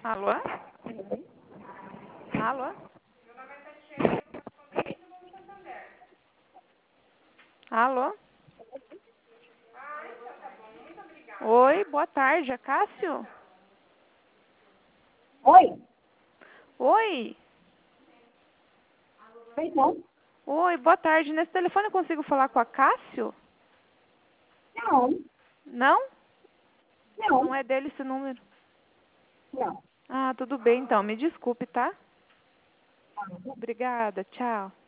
Alô? Alô? Alô? Oi, boa tarde, é Cássio? Oi? Oi? Pois não? Oi, boa tarde. Nesse telefone eu consigo falar com a Cássio? Não, Não? Não não, é dele esse número. não. Ah, tudo bem então. Me desculpe, tá? Obrigada, tchau.